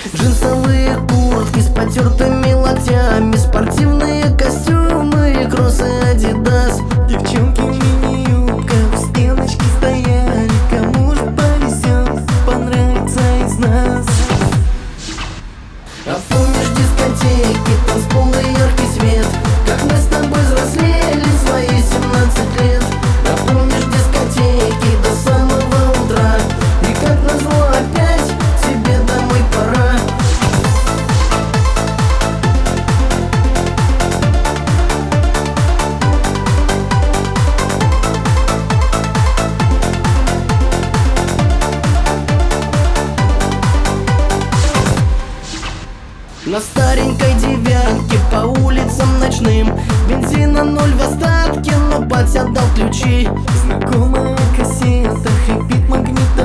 Джинсовые куртки с потертыми локтями, спортивные костюмы и кроссы Adidas. Девчонки в мини-юбках в стеночке стояли. Кому же повезет, понравится из нас. А помнишь дискотеки, танцпол и яркий свет, как мы с тобой взрослели в свои 17 лет? А помнишь дискотеки до самого утра, и как назло опять тебе домой пора? На старенькой девятке по улицам ночным, бензина 0 в остатке, но батя дал ключи. Знакомая кассета, хрипит магнит